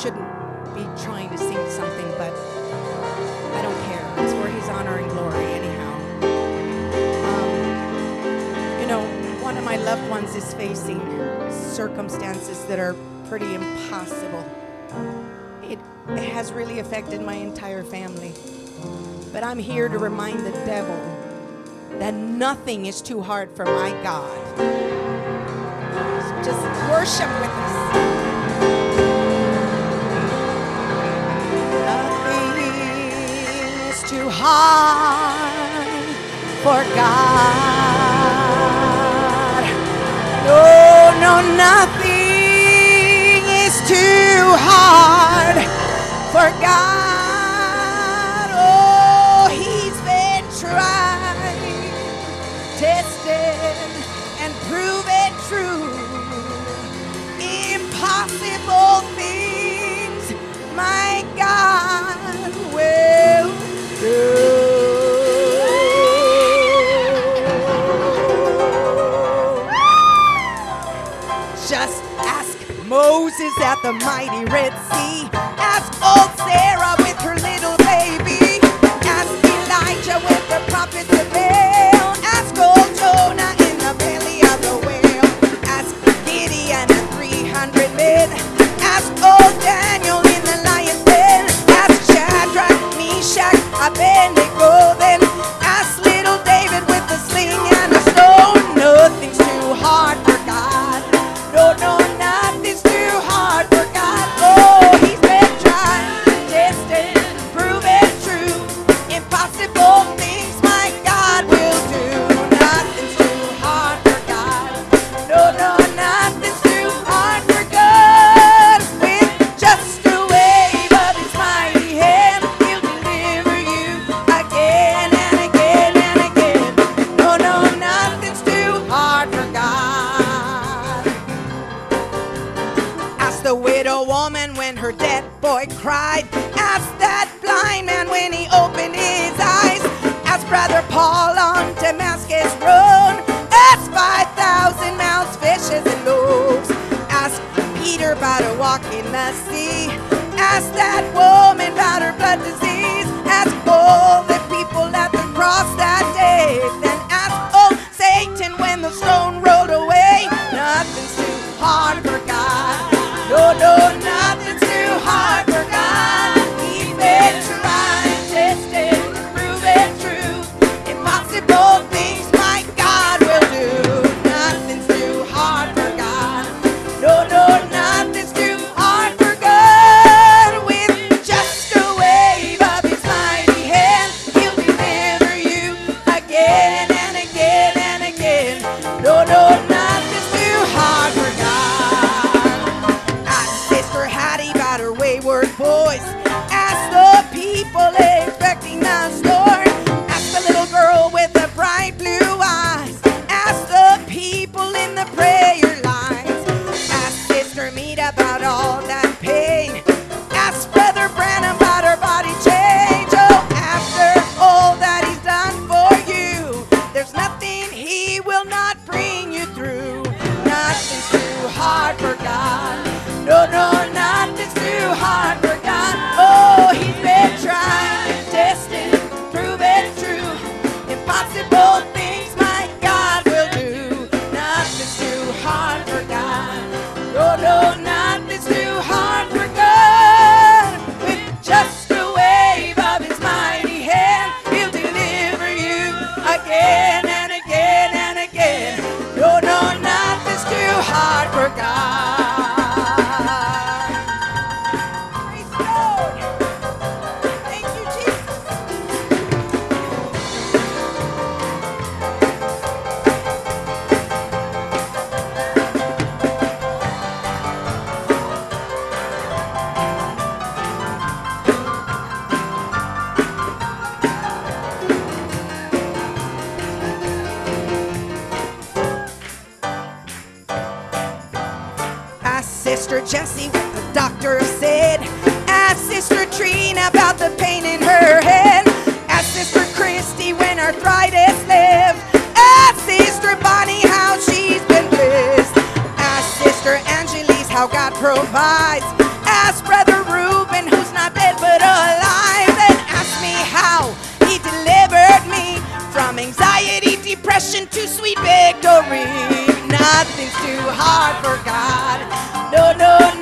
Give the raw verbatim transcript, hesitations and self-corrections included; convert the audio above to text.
shouldn't be trying to sing something, but I don't care. It's for his honor and glory anyhow. Um, you know, one of my loved ones is facing circumstances that are pretty impossible. It, it has really affected my entire family. But I'm here to remind the devil that nothing is too hard for my God. So just worship with us. Nothing is too hard for God. No, no, nothing is too hard for God. Oh, he's been tried, tested, and proven true. Impossible things my God will do. Just ask Moses at the mighty Red Sea. Ask old Sarah with her little baby. Ask Elijah with the prophets of Baal. Ask old Jonah in the belly of the whale. Ask Gideon and three hundred men. Ask old Daniel in the lion's den. Ask Shadrach, Meshach, Abednego. Then ask little David with the sling and the stone. Nothing's too hard for God. No, no, nothing's too hard for God. Oh, he's been tried, tested, proven true. Impossible things my God will do. Nothing's too hard for God. No, no, nothing's too hard for God. With just a wave of his mighty hand, he'll deliver you again and again and again. No, no, nothing's too hard for God. Ask the widow woman when her dead boy cried. Ask that blind man when he opened his eyes. Ask Brother Paul on Damascus Road. Ask five thousand mouths, fishes, and loaves. Ask Peter about a walk in the sea. Ask that woman about her blood disease. Ask all the people at the cross that day. Then ask old Satan when the stone rolled away. Nothing's too hard for God. No, no, nothing's too hard for God. He's been tried, tested, proven true. Impossible things my God will do. Nothing's too hard for God. No, no, nothing's too hard for God. With just a wave of his mighty hand, he'll deliver you again and again and again. No, no, nothing's too hard for God. Ask Sister Hattie about her wayward boys. Ask the people expecting the storm. Ask the little girl with the bright blue eyes. Ask the people in the prayer lines. Ask Sister Mead about all that pain. Ask Brother Branham about her body change. Oh, after all that he's done for you, there's nothing he will not bring you through. Nothing's too hard for God. No, no, nothing's too hard for God. Oh, he's been tried, tested, proven true. Impossible things my God will do. Nothing's too hard for God. No, no, nothing's too hard for God. With just a wave of his mighty hand, he'll deliver you again and again and again. No, no, nothing's too hard for God. Praise the Lord. Thank you, Jesus. Ask Sister Jessie what the doctor said. Ask Sister Trina about the pain in her head. Ask Sister Christy when arthritis left. Ask Sister Bonnie how she's been blessed. Ask Sister Angelise how God provides. Ask Brother to sweet victory. Nothing's too hard for God. No, no,